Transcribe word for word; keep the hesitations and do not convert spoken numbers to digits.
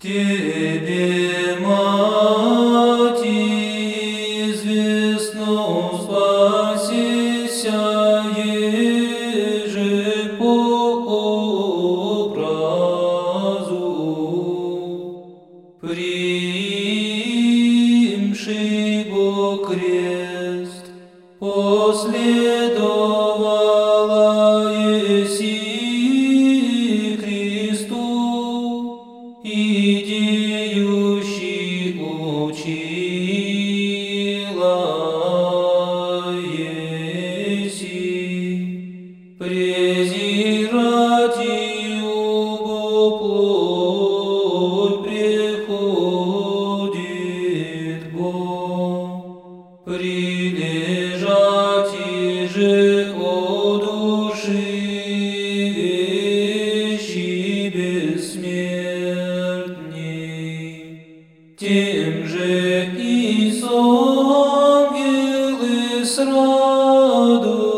Тебе, Мати, известно, спасися еже по образу, примши го крест, последовала еси Христу, идеющий учила еси, презирать его плоть приходит Бог, прилежать же о души вещи бессмертней, тем же и с ангелы сраду